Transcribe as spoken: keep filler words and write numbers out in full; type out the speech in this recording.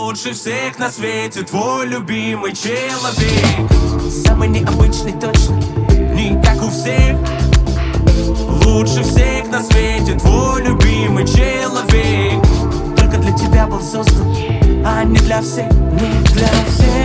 Лучше всех на свете твой любимый человек. Самый необычный точно, не как у всех. Лучше всех на свете твой любимый человек. Только для тебя был создан, а не для всех, не для всех.